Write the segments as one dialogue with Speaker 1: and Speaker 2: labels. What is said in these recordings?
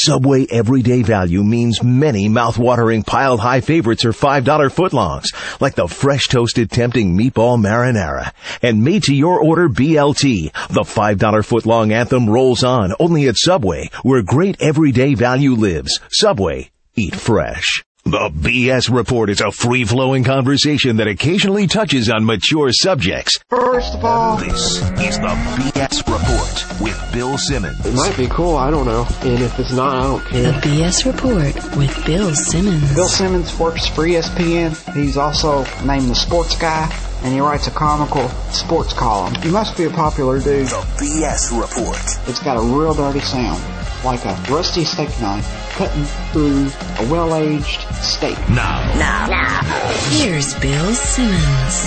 Speaker 1: Subway everyday value means many mouth-watering pile-high favorites are $5 footlongs, like the fresh toasted tempting meatball marinara. And made to your order BLT, the $5 footlong anthem rolls on only at Subway, where great everyday value lives. Subway, eat fresh. The BS Report is a free-flowing conversation that occasionally touches on mature subjects.
Speaker 2: First of all,
Speaker 1: This is the BS Report with Bill Simmons.
Speaker 2: it might be cool, I don't know. And if it's not, I don't
Speaker 3: The
Speaker 2: care.
Speaker 3: BS Report with Bill Simmons.
Speaker 4: Bill Simmons works for ESPN. He's also named the Sports Guy, and he writes a comical sports column. He must be a popular dude.
Speaker 1: The BS Report.
Speaker 4: It's got a real dirty sound, like a rusty steak knife cutting through a well-aged steak.
Speaker 1: Now.
Speaker 3: Here's Bill Simmons.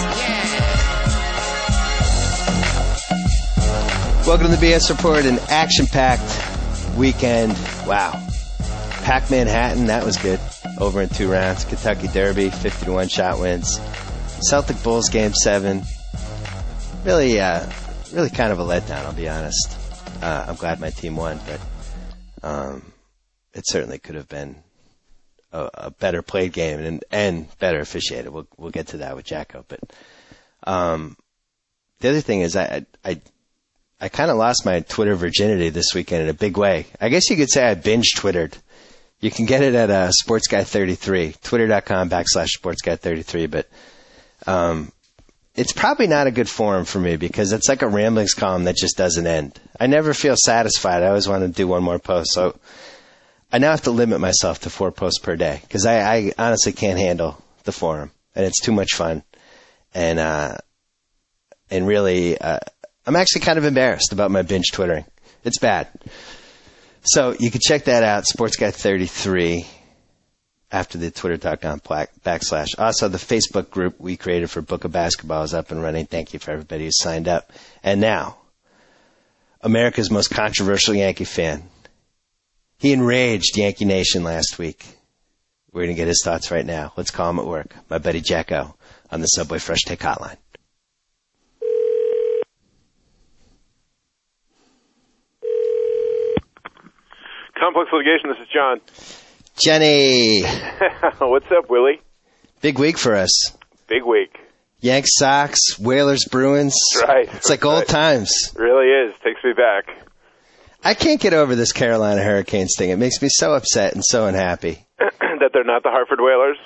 Speaker 5: Welcome to the BS Report, an action-packed weekend. Wow. Packed Manhattan, that was good. Over in 2 rounds. Kentucky Derby, 50-1 shot wins. Celtic Bulls Game 7. Really kind of a letdown, I'll be honest. I'm glad my team won, but it certainly could have been a better played game and better officiated. We'll get to that with Jacko. But the other thing is I kind of lost my Twitter virginity this weekend in a big way. I guess you could say I binge Twittered. You can get it at SportsGuy33, twitter.com/SportsGuy33. But it's probably not a good forum for me because it's like a ramblings column that just doesn't end. I never feel satisfied. I always want to do one more post. So I now have to limit myself to 4 posts per day because I honestly can't handle the forum. And it's too much fun. And really, I'm actually kind of embarrassed about my binge Twittering. It's bad. So you can check that out, SportsGuy33, after the twitter.com /. Also, the Facebook group we created for Book of Basketball is up and running. Thank you for everybody who signed up. And now, America's most controversial Yankee fan. He enraged Yankee Nation last week. We're going to get his thoughts right now. Let's call him at work. My buddy Jacko on the Subway Fresh Take Hotline.
Speaker 6: Complex Litigation, this is John.
Speaker 5: Jenny,
Speaker 6: What's up, Willie?
Speaker 5: big week for us.
Speaker 6: Big week.
Speaker 5: Yanks, Sox, Whalers, Bruins.
Speaker 6: Right.
Speaker 5: It's like old times.
Speaker 6: Really is. Takes me back.
Speaker 5: I can't get over this Carolina Hurricanes thing. It makes me so upset and so unhappy.
Speaker 6: That they're not the Hartford Whalers?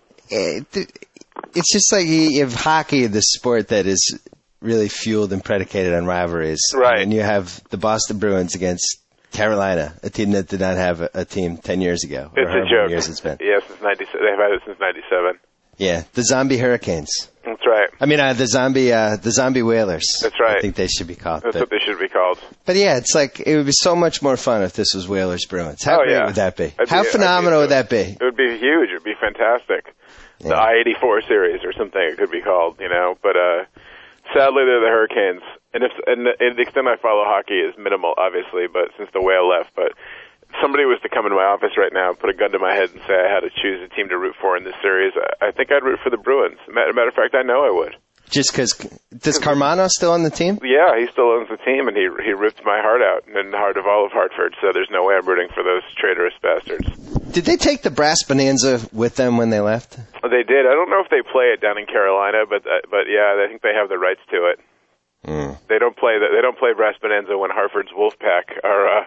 Speaker 5: It's just like you have hockey, the sport that is really fueled and predicated on rivalries.
Speaker 6: Right.
Speaker 5: And you have the Boston Bruins against Carolina, a team that did not have a team 10 years ago.
Speaker 6: It's a joke.
Speaker 5: Years it's been.
Speaker 6: Yeah, since 97. They've had it since 97.
Speaker 5: Yeah, the zombie Hurricanes.
Speaker 6: That's right.
Speaker 5: I mean, the zombie Whalers.
Speaker 6: That's right.
Speaker 5: I think they should be called.
Speaker 6: That's what they should be called.
Speaker 5: But yeah, it's like it would be so much more fun if this was Whalers Bruins. How great would that be? How phenomenal would that be?
Speaker 6: It would be huge. It would be fantastic. Yeah. The I-84 series or something it could be called, you know. But sadly, they're the Hurricanes. And the extent I follow hockey is minimal, obviously, but since the Whale left. But if somebody was to come in my office right now and put a gun to my head and say I had to choose a team to root for in this series, I think I'd root for the Bruins. Matter of fact, I know I would.
Speaker 5: Just because, does Carmano still on the team?
Speaker 6: Yeah, he still owns the team, and he ripped my heart out and the heart of all of Hartford, so there's no way I'm rooting for those traitorous bastards.
Speaker 5: Did they take the brass bonanza with them when they left?
Speaker 6: They did. I don't know if they play it down in Carolina, but yeah, I think they have the rights to it. They don't play brass bonanza when Hartford's Wolfpack are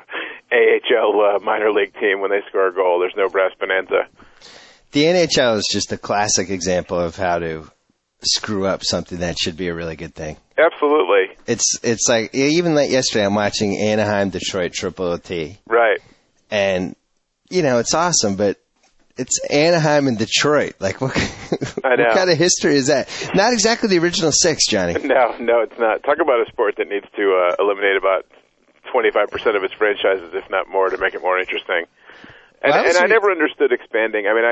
Speaker 6: AHL minor league team when they score a goal. There's no brass bonanza.
Speaker 5: The NHL is just a classic example of how to screw up something that should be a really good thing.
Speaker 6: Absolutely.
Speaker 5: It's like, even like yesterday, I'm watching Anaheim, Detroit, Triple OT.
Speaker 6: Right.
Speaker 5: And, you know, it's awesome, but it's Anaheim and Detroit. Like, what kind of history is that? Not exactly the original 6, Johnny.
Speaker 6: No, it's not. Talk about a sport that needs to eliminate about 25% of its franchises, if not more, to make it more interesting. And I never understood expanding. I mean,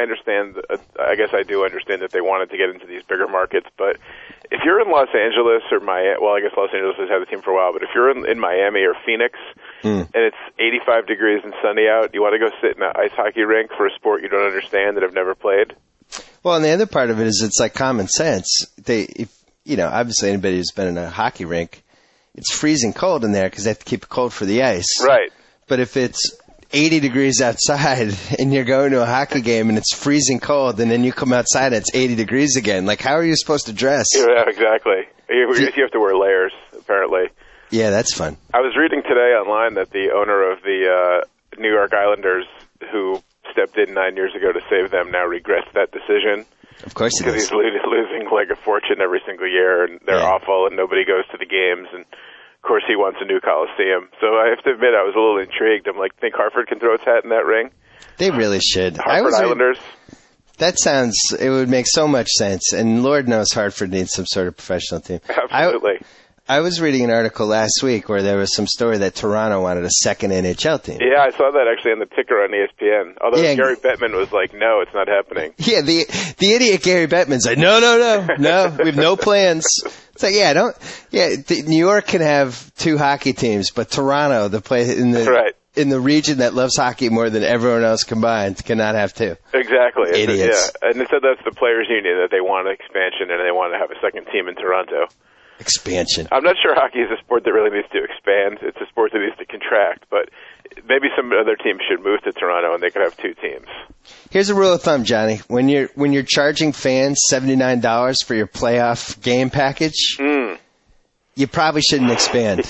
Speaker 6: I guess I do understand that they wanted to get into these bigger markets, but if you're in Los Angeles or Miami, well, I guess Los Angeles has had a team for a while, but if you're in Miami or Phoenix and it's 85 degrees and sunny out, you want to go sit in an ice hockey rink for a sport you don't understand that have never played?
Speaker 5: Well, and the other part of it is it's like common sense. Obviously anybody who's been in a hockey rink, it's freezing cold in there because they have to keep it cold for the ice.
Speaker 6: Right.
Speaker 5: But if it's 80 degrees outside and you're going to a hockey game and it's freezing cold, and then you come outside and it's 80 degrees again. Like, how are you supposed to dress?
Speaker 6: Yeah, exactly. You have to wear layers, apparently.
Speaker 5: Yeah, that's fun.
Speaker 6: I was reading today online that the owner of the New York Islanders, who stepped in 9 years ago to save them, now regrets that decision.
Speaker 5: Of course he
Speaker 6: does. Because he's losing like a fortune every single year, and they're awful, and nobody goes to the games, and of course he wants a new Coliseum. So I have to admit, I was a little intrigued. I'm like, think Hartford can throw its hat in that ring?
Speaker 5: They really should.
Speaker 6: Hartford Islanders?
Speaker 5: It would make so much sense, and Lord knows Hartford needs some sort of professional team.
Speaker 6: Absolutely.
Speaker 5: I was reading an article last week where there was some story that Toronto wanted a second NHL team.
Speaker 6: Yeah, I saw that actually on the ticker on ESPN. Although Gary Bettman was like, no, it's not happening.
Speaker 5: Yeah, the idiot Gary Bettman's like, no, we have no plans. It's like, New York can have two hockey teams, but Toronto, the place in the region that loves hockey more than everyone else combined, cannot have two.
Speaker 6: Exactly.
Speaker 5: Idiots.
Speaker 6: Yeah, and they said that's the players' union, that they want an expansion and they want to have a second team in Toronto.
Speaker 5: Expansion.
Speaker 6: I'm not sure hockey is a sport that really needs to expand. It's a sport that needs to contract, but maybe some other teams should move to Toronto and they could have two teams.
Speaker 5: Here's a rule of thumb, Johnny. When you're charging fans $79 for your playoff game package, you probably shouldn't expand.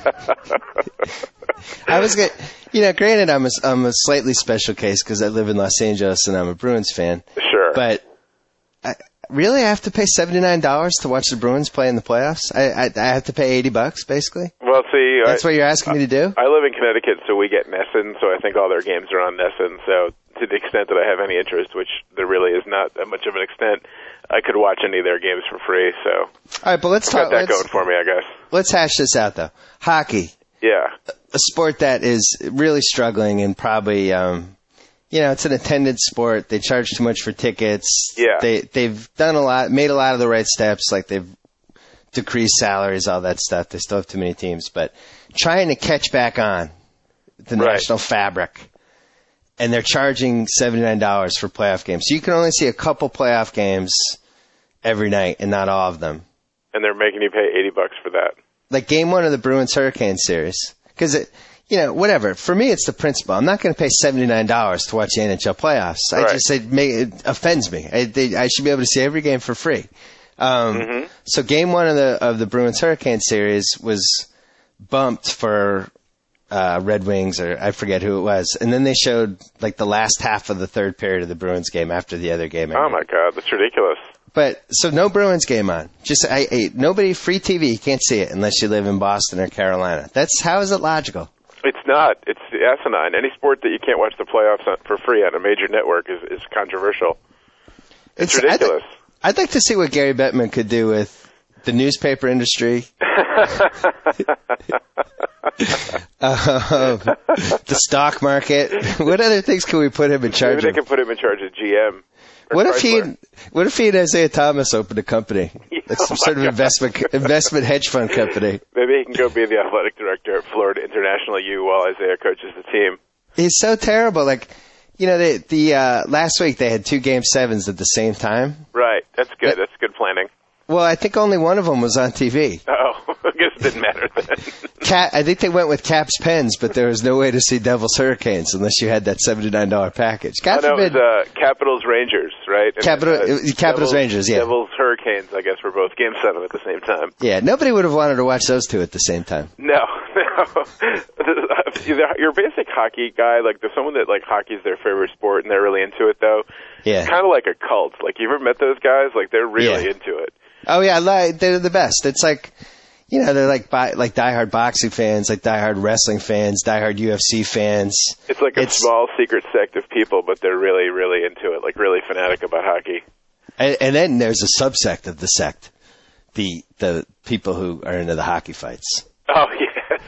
Speaker 5: I was good. Granted, I'm a slightly special case because I live in Los Angeles and I'm a Bruins fan.
Speaker 6: Sure.
Speaker 5: But really, I have to pay $79 to watch the Bruins play in the playoffs? I have to pay $80, basically?
Speaker 6: Well, see...
Speaker 5: That's what you're asking me to do?
Speaker 6: I live in Connecticut, so we get NESN, so I think all their games are on NESN. So to the extent that I have any interest, which there really is not that much of an extent, I could watch any of their games for free. So
Speaker 5: all right, but let's talk...
Speaker 6: got that going for me, I guess.
Speaker 5: Let's hash this out, though. Hockey.
Speaker 6: Yeah.
Speaker 5: A sport that is really struggling and probably... it's an attendance sport. They charge too much for tickets.
Speaker 6: Yeah.
Speaker 5: They've done made a lot of the right steps, like they've decreased salaries, all that stuff. They still have too many teams, but trying to catch back on the national fabric. And they're charging $79 for playoff games. So you can only see a couple playoff games every night and not all of them.
Speaker 6: And they're making you pay $80 for that. Like
Speaker 5: game one of the Bruins Hurricane series. Because whatever. For me, it's the principle. I'm not going to pay $79 to watch the NHL playoffs.
Speaker 6: Right.
Speaker 5: I just say it offends me. I should be able to see every game for free. So game one of the Bruins Hurricane series was bumped for Red Wings, or I forget who it was, and then they showed like the last half of the third period of the Bruins game after the other game.
Speaker 6: Oh my God, that's ridiculous.
Speaker 5: But so no Bruins game on. Just nobody, free TV. You can't see it unless you live in Boston or Carolina. How is it logical?
Speaker 6: It's not. It's asinine. Any sport that you can't watch the playoffs for free on a major network is controversial. It's ridiculous.
Speaker 5: I'd like to see what Gary Bettman could do with the newspaper industry, the stock market. What other things can we put him in charge of?
Speaker 6: Maybe they can put him in charge of GM.
Speaker 5: What if he and Isaiah Thomas opened a company? Like some sort of investment hedge fund company.
Speaker 6: Maybe he can go be the athletic director at Florida International U while Isaiah coaches the team.
Speaker 5: He's so terrible. Like, the last week they had 2 Game 7s at the same time.
Speaker 6: Right. That's good. That's good planning.
Speaker 5: Well, I think only one of them was on TV.
Speaker 6: Oh, I guess it didn't matter then.
Speaker 5: I think they went with Caps Pens, but there was no way to see Devils Hurricanes unless you had that $79 package. God forbid.
Speaker 6: It was Capitals Rangers, right?
Speaker 5: Capitals Rangers, yeah.
Speaker 6: Devils Hurricanes, I guess, were both Game 7 at the same time.
Speaker 5: Yeah, nobody would have wanted to watch those two at the same time.
Speaker 6: No. Your basic hockey guy, like there's someone that like hockey's their favorite sport and they're really into it though.
Speaker 5: Yeah.
Speaker 6: It's kind of like a cult. Like you ever met those guys? Like they're really into it.
Speaker 5: Oh yeah, they're the best. It's like, they're like diehard boxing fans, like diehard wrestling fans, diehard UFC fans.
Speaker 6: It's like a small secret sect of people, but they're really, really into it, like really fanatic about hockey.
Speaker 5: And then there's a subsect of the sect, the people who are into the hockey fights.
Speaker 6: Oh yes.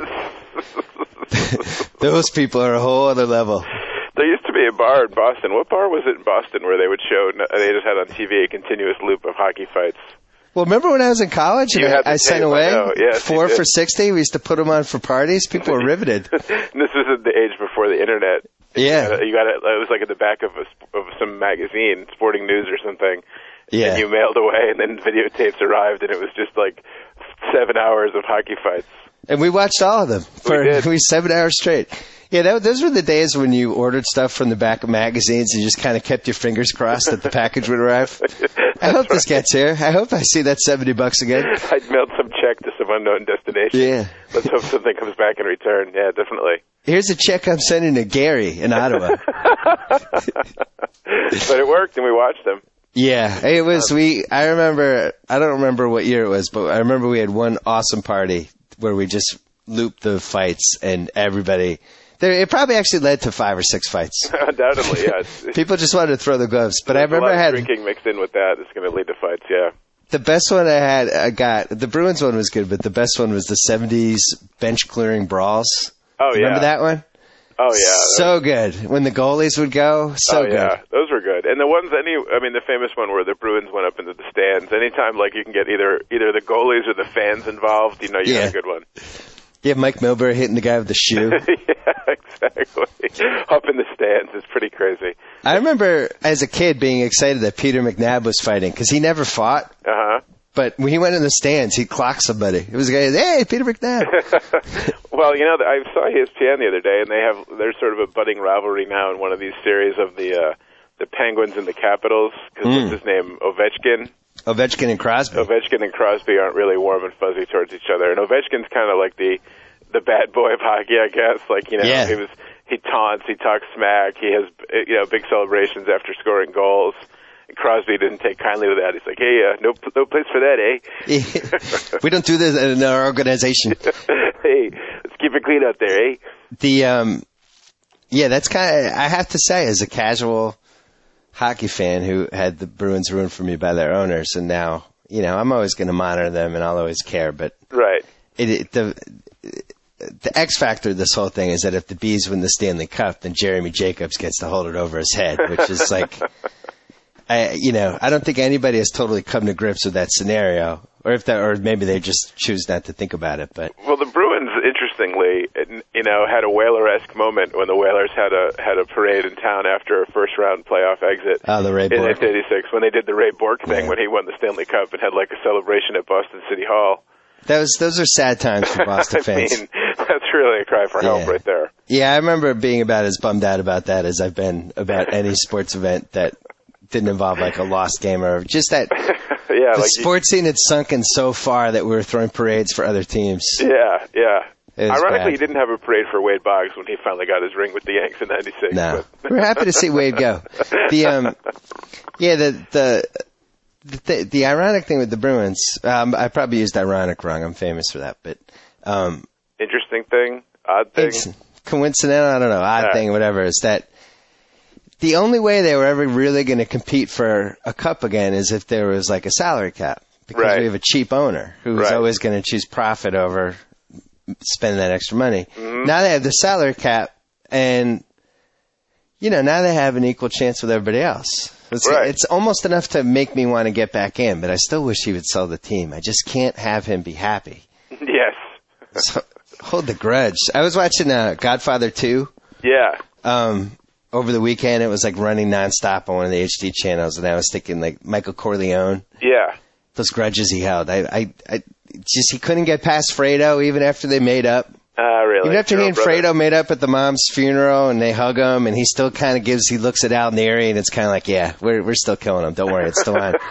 Speaker 5: Those people are a whole other level.
Speaker 6: There used to be a bar in Boston. What bar was it in Boston where they would show, they just had on TV a continuous loop of hockey fights?
Speaker 5: Well, remember when I was in college and I sent away
Speaker 6: yes,
Speaker 5: 4 for $60? We used to put them on for parties. People were riveted.
Speaker 6: This was the age before the internet.
Speaker 5: Yeah.
Speaker 6: You got it. It was like at the back of some magazine, Sporting News or something.
Speaker 5: Yeah.
Speaker 6: And you mailed away, and then videotapes arrived, and it was just like 7 hours of hockey fights.
Speaker 5: And we watched all of them for 7 hours straight. Yeah, those were the days when you ordered stuff from the back of magazines and you just kind of kept your fingers crossed that the package would arrive. I hope this gets here. I hope I see that $70 again.
Speaker 6: I'd mailed some check to some unknown destination.
Speaker 5: Yeah.
Speaker 6: Let's hope something comes back in return. Yeah, definitely.
Speaker 5: Here's a check I'm sending to Gary in Ottawa.
Speaker 6: But it worked, and we watched them.
Speaker 5: Yeah, it was. I don't remember what year it was, but I remember we had one awesome party where we just looped the fights, and everybody. It probably actually led to 5 or 6 fights.
Speaker 6: Undoubtedly, yes.
Speaker 5: People just wanted to throw the gloves, but I remember
Speaker 6: a lot of drinking mixed in with that. It's going to lead to fights. Yeah.
Speaker 5: The best one I got. The Bruins one was good, but the best one was the '70s bench clearing brawls.
Speaker 6: Oh yeah.
Speaker 5: Remember that one?
Speaker 6: Oh yeah.
Speaker 5: So good. When the goalies would go, so good.
Speaker 6: Yeah, those were good. And the ones the famous one where the Bruins went up into the stands. Anytime like you can get either the goalies or the fans involved, you got a good one.
Speaker 5: Yeah, Mike Milbury hitting the guy with the shoe.
Speaker 6: Yeah, exactly. Up in the stands. It's pretty crazy.
Speaker 5: I remember as a kid being excited that Peter McNabb was fighting because he never fought.
Speaker 6: Uh-huh.
Speaker 5: But when he went in the stands, he'd clock somebody. It was a guy, hey, Peter McNabb.
Speaker 6: Well, I saw ESPN the other day, and there's sort of a budding rivalry now in one of these series of the Penguins and the Capitals. Because what's his name? Ovechkin.
Speaker 5: Ovechkin and Crosby.
Speaker 6: Ovechkin and Crosby aren't really warm and fuzzy towards each other, and Ovechkin's kind of like the bad boy of hockey, I guess. Like he taunts, he talks smack, he has big celebrations after scoring goals. And Crosby didn't take kindly to that. He's like, hey, no place for that, eh?
Speaker 5: We don't do this in our organization.
Speaker 6: Hey, let's keep it clean out there, eh?
Speaker 5: That's kind of, I have to say, as a casual hockey fan who had the Bruins ruined for me by their owners, and now, I'm always going to monitor them and I'll always care, but
Speaker 6: right.
Speaker 5: The X factor of this whole thing is that if the Bees win the Stanley Cup, then Jeremy Jacobs gets to hold it over his head, which is like, I don't think anybody has totally come to grips with that scenario, or maybe they just choose not to think about it. But
Speaker 6: well, the Bruins, interestingly, had a Whaler-esque moment when the Whalers had a parade in town after a first-round playoff exit.
Speaker 5: Oh, the Ray
Speaker 6: in
Speaker 5: Bork.
Speaker 6: 1986, when they did the Ray Bork thing when he won the Stanley Cup and had like a celebration at Boston City Hall.
Speaker 5: Those are sad times for Boston fans.
Speaker 6: I mean, that's really a cry for help right there.
Speaker 5: Yeah, I remember being about as bummed out about that as I've been about any sports event that didn't involve like a lost game or just that.
Speaker 6: Yeah,
Speaker 5: the sports scene had sunken so far that we were throwing parades for other teams.
Speaker 6: Yeah. Ironically,
Speaker 5: bad.
Speaker 6: he didn't have a parade for Wade Boggs when he finally got his ring with the Yanks in '96.
Speaker 5: No, we're happy to see Wade go. The ironic thing with the Bruins, I probably used ironic wrong. I'm famous for that, but
Speaker 6: interesting thing, odd thing,
Speaker 5: coincidental. I don't know, odd thing, whatever. Is that the only way they were ever really going to compete for a cup again is if there was like a salary cap, because we have a cheap owner who's always going to choose profit over spending that extra money. Mm-hmm. Now they have the salary cap, and now they have an equal chance with everybody else. It's almost enough to make me want to get back in, but I still wish he would sell the team. I just can't have him be happy.
Speaker 6: Yes.
Speaker 5: So, hold the grudge. I was watching Godfather 2.
Speaker 6: Yeah.
Speaker 5: Over the weekend, it was like running nonstop on one of the HD channels, and I was thinking like Michael Corleone.
Speaker 6: Yeah.
Speaker 5: Those grudges he held. He couldn't get past Fredo even after they made up.
Speaker 6: Really?
Speaker 5: Even after he and Fredo made up at the mom's funeral and they hug him, and he still kind of he looks at Al Neri, and it's kind of like, yeah, we're still killing him. Don't worry, it's still on.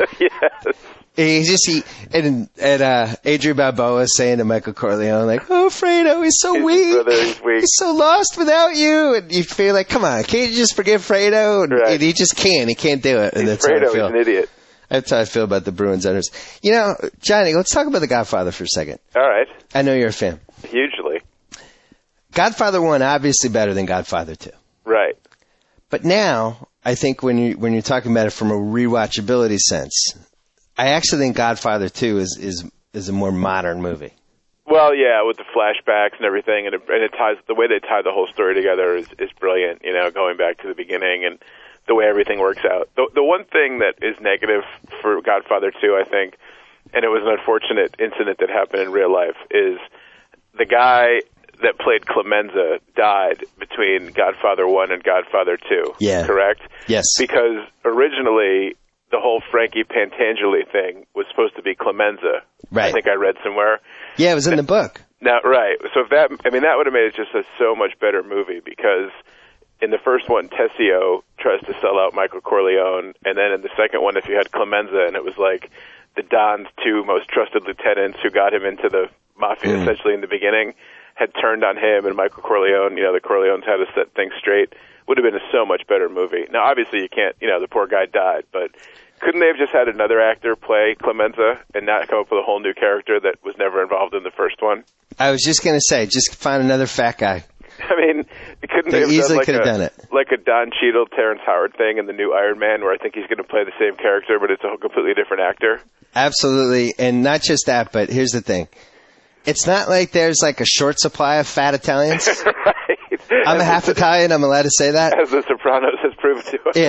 Speaker 6: Yes.
Speaker 5: And Adrian Balboa saying to Michael Corleone, like, oh, Fredo, he's so weak.
Speaker 6: He's weak.
Speaker 5: He's so lost without you. And you feel like, come on, can't you just forgive Fredo? And he just can't. He can't do it. And that's
Speaker 6: Fredo,
Speaker 5: how I feel.
Speaker 6: he's an idiot.
Speaker 5: That's how I feel about the Bruins owners. Johnny, let's talk about The Godfather for a second.
Speaker 6: All right.
Speaker 5: I know you're a fan.
Speaker 6: Hugely.
Speaker 5: Godfather 1, obviously better than Godfather 2.
Speaker 6: Right.
Speaker 5: But now, I think when you're talking about it from a rewatchability sense, I actually think Godfather 2 is a more modern movie.
Speaker 6: Well, yeah, with the flashbacks and everything, and it ties, the way they tie the whole story together is brilliant, going back to the beginning and the way everything works out. The one thing that is negative for Godfather 2, I think, and it was an unfortunate incident that happened in real life, is the guy that played Clemenza died between Godfather 1 and Godfather 2.
Speaker 5: Yeah.
Speaker 6: Correct?
Speaker 5: Yes.
Speaker 6: Because originally the whole Frankie Pantangeli thing was supposed to be Clemenza.
Speaker 5: Right.
Speaker 6: I think I read somewhere.
Speaker 5: Yeah, it was in the book.
Speaker 6: Now, right. So that would have made it just a so much better movie, because in the first one, Tessio tries to sell out Michael Corleone, and then in the second one, if you had Clemenza, and it was like the Don's two most trusted lieutenants who got him into the mafia essentially in the beginning had turned on him, and Michael Corleone, the Corleones had to set things straight, would have been a so much better movie. Now, obviously, you can't, the poor guy died, but couldn't they have just had another actor play Clemenza and not come up with a whole new character that was never involved in the first one?
Speaker 5: I was just going to say, just find another fat guy.
Speaker 6: I mean, couldn't they have done like a Don Cheadle, Terrence Howard thing in the new Iron Man, where I think he's going to play the same character, but it's a completely different actor?
Speaker 5: Absolutely, and not just that, but here's the thing. It's not like there's like a short supply of fat Italians.
Speaker 6: Right.
Speaker 5: I'm a half Italian. I'm allowed to say that.
Speaker 6: As The Sopranos has proven to us.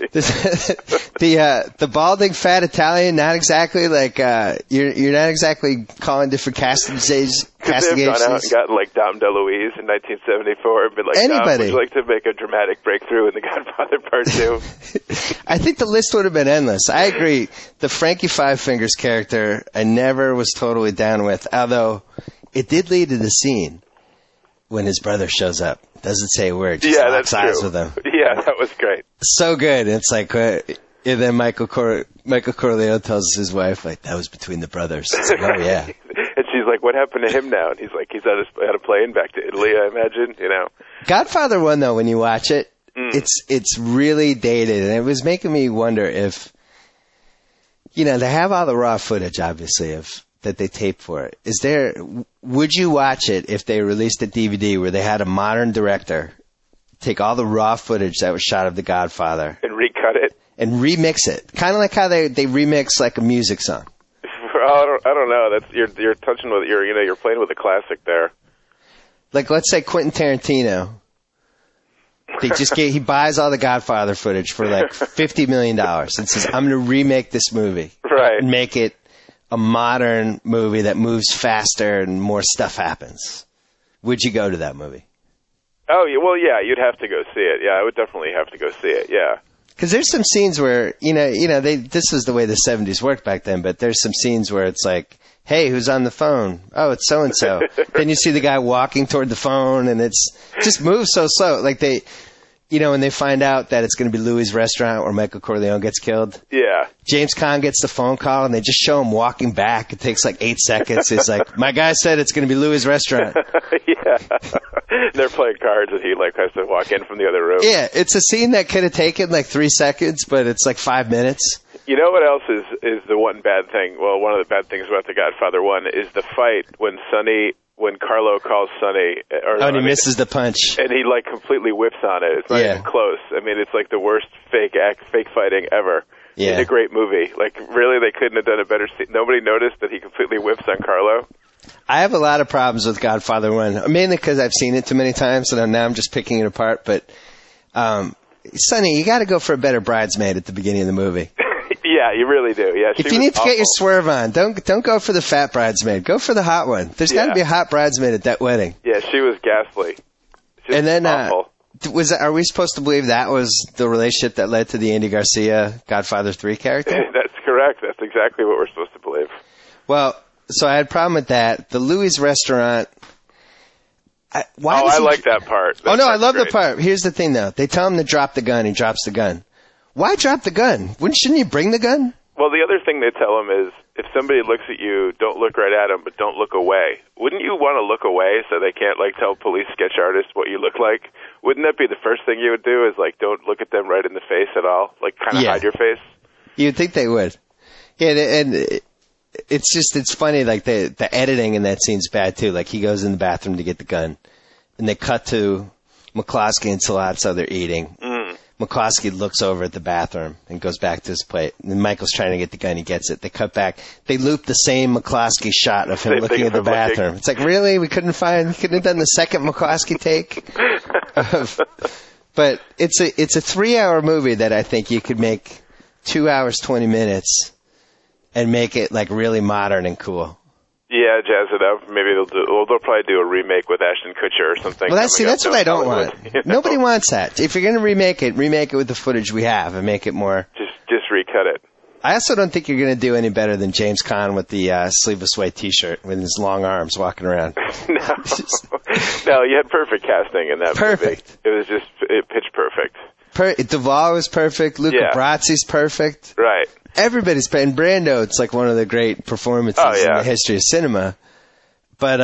Speaker 5: Yeah. The balding fat Italian, not exactly like, you're not exactly calling different castigations.
Speaker 6: Could they have gone out and gotten like Dom DeLuise in 1974 and been like,
Speaker 5: anybody.
Speaker 6: Dom, would you like to make a dramatic breakthrough in The Godfather Part 2?
Speaker 5: I think the list would have been endless. I agree. The Frankie Five Fingers character, I never was totally down with, although it did lead to the scene when his brother shows up. Doesn't say a word. Just locks eyes with him.
Speaker 6: Yeah, that was great.
Speaker 5: So good. It's like, and then Michael Corleone tells his wife, like, that was between the brothers. It's like, oh, yeah.
Speaker 6: And she's like, what happened to him now? And he's like, he's on a plane back to Italy, I imagine,
Speaker 5: Godfather 1, though, when you watch it, it's really dated. And it was making me wonder if, they have all the raw footage, obviously, that they taped for it. Would you watch it if they released a DVD where they had a modern director take all the raw footage that was shot of The Godfather
Speaker 6: and recut it
Speaker 5: and remix it, kind of like how they remix like a music song?
Speaker 6: I don't know. That's you're touching with you're playing with a classic there.
Speaker 5: Like, let's say Quentin Tarantino. He buys all the Godfather footage for like $50 million and says, I'm going to remake this movie,
Speaker 6: right,
Speaker 5: and make it a modern movie that moves faster and more stuff happens. Would you go to that movie?
Speaker 6: Oh, well, yeah, you'd have to go see it. Yeah, I would definitely have to go see it. Yeah.
Speaker 5: Because there's some scenes where, this is the way the 70s worked back then, but there's some scenes where it's like, hey, who's on the phone? Oh, it's so-and-so. Then you see the guy walking toward the phone, and it just moves so slow. Like when they find out that it's going to be Louis' Restaurant where Michael Corleone gets killed. Yeah. James Caan gets the phone call, and they just show him walking back. It takes like 8 seconds. It's like, my guy said it's going to be Louis' Restaurant.
Speaker 6: Yeah. They're playing cards, and he has to walk in from the other room.
Speaker 5: Yeah, it's a scene that could have taken like 3 seconds, but it's like 5 minutes.
Speaker 6: You know what else is the one bad thing? Well, one of the bad things about The Godfather 1 is the fight when Carlo calls Sonny,
Speaker 5: and he misses the punch,
Speaker 6: and he completely whips on it. It's not even close. I mean, it's like the worst fake fighting ever. Yeah. In a great movie. Really, they couldn't have done a better scene. Nobody noticed that he completely whips on Carlo.
Speaker 5: I have a lot of problems with Godfather 1, mainly because I've seen it too many times, and now I'm just picking it apart. But Sonny, you got to go for a better bridesmaid at the beginning of the movie.
Speaker 6: Yeah, you really do. Yeah,
Speaker 5: if you need to get your swerve on, don't go for the fat bridesmaid. Go for the hot one. There's got to be a hot bridesmaid at that wedding.
Speaker 6: Yeah, she was ghastly.
Speaker 5: And then, are we supposed to believe that was the relationship that led to the Andy Garcia Godfather 3 character?
Speaker 6: That's correct. That's exactly what we're supposed to believe.
Speaker 5: Well, so I had a problem with that. The Louis' Restaurant.
Speaker 6: I like that part.
Speaker 5: I love the part. Here's the thing, though. They tell him to drop the gun. He drops the gun. Why drop the gun? Shouldn't you bring the gun?
Speaker 6: Well, the other thing they tell him is, if somebody looks at you, don't look right at them, but don't look away. Wouldn't you want to look away so they can't tell police sketch artists what you look like? Wouldn't that be the first thing you would do? Is don't look at them right in the face at all, kind of hide your face?
Speaker 5: You'd think they would. Yeah, and it's funny. The editing in that scene's bad too. He goes in the bathroom to get the gun, and they cut to McCloskey and Sollozzo. They're eating. McCloskey looks over at the bathroom and goes back to his plate. And Michael's trying to get the gun. He gets it. They cut back. They loop the same McCloskey shot of him looking at the bathroom. It's like, really? We couldn't have done the second McCloskey take? But it's a 3-hour movie that I think you could make 2 hours, 20 minutes and make it really modern and cool.
Speaker 6: Yeah, jazz it up. Maybe they'll probably do a remake with Ashton Kutcher or something.
Speaker 5: Well, that's what I don't want. Nobody wants that. If you're going to remake it with the footage we have and make it more.
Speaker 6: Just recut it.
Speaker 5: I also don't think you're going to do any better than James Caan with the sleeveless white T-shirt with his long arms walking around.
Speaker 6: No, you had perfect casting in that
Speaker 5: Perfect.
Speaker 6: movie. It was just pitch perfect.
Speaker 5: Duvall was perfect. Luca Brasi's perfect.
Speaker 6: Right.
Speaker 5: Everybody's playing Brando. It's like one of the great performances in the history of cinema. But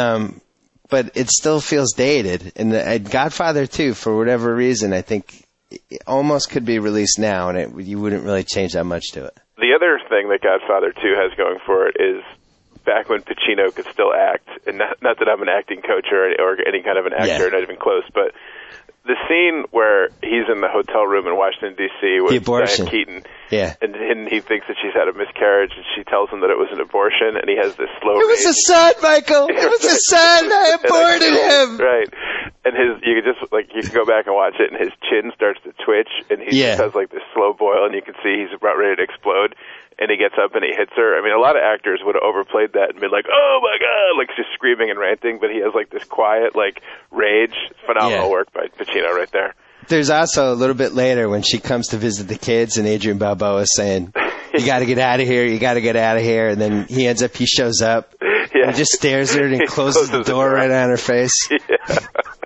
Speaker 5: it still feels dated. And Godfather 2, for whatever reason, I think it almost could be released now, and you wouldn't really change that much to it.
Speaker 6: The other thing that Godfather 2 has going for it is back when Pacino could still act, and not that I'm an acting coach or any kind of an actor, not even close, but the scene where he's in the hotel room in Washington, D.C. with Diane Keaton, and he thinks that she's had a miscarriage, and she tells him that it was an abortion, and he has this slow
Speaker 5: It was a son, Michael! It was a son! I aborted him!
Speaker 6: Right. And you can go back and watch it, and his chin starts to twitch, and he just has like this slow boil, and you can see he's about ready to explode, and he gets up and he hits her. I mean, a lot of actors would have overplayed that and been like, oh my God, like just screaming and ranting, but he has like this quiet, like, rage. Phenomenal work by Pacino right there.
Speaker 5: There's also a little bit later when she comes to visit the kids and Adrian Balboa is saying, you got to get out of here, you got to get out of here. And then he shows up and just stares at her and he closes the door right on her face.
Speaker 6: Yeah.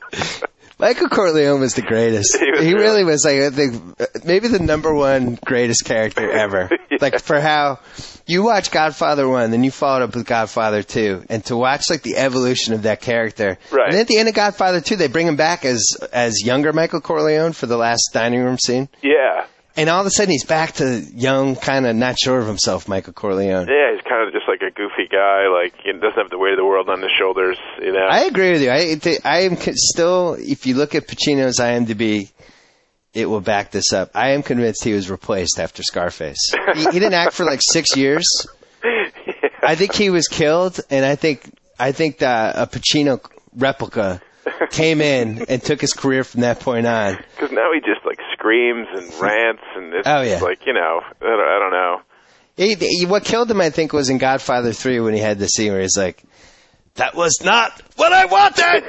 Speaker 5: Michael Corleone was the greatest. He really was, like, I think, maybe the number one greatest character ever. Like, for how you watch Godfather 1, then you followed up with Godfather 2, and to watch, like, the evolution of that character.
Speaker 6: Right.
Speaker 5: And then at the end of Godfather 2, they bring him back as younger Michael Corleone for the last dining room scene.
Speaker 6: Yeah.
Speaker 5: And all of a sudden, he's back to young, kind of not sure of himself, Michael Corleone.
Speaker 6: Yeah, he's kind of just like a goofy guy, like, he doesn't have the weight of the world on his shoulders, you know?
Speaker 5: I agree with you. I am still, if you look at Pacino's IMDb, it will back this up. I am convinced he was replaced after Scarface. He didn't act for like 6 years. Yeah. I think he was killed, and I think a Pacino replica came in and took his career from that point on.
Speaker 6: Because now he just, like, screams and rants, and it's like, you know, I don't know.
Speaker 5: What killed him, I think, was in Godfather 3 when he had the scene where he's like, that was not what I wanted!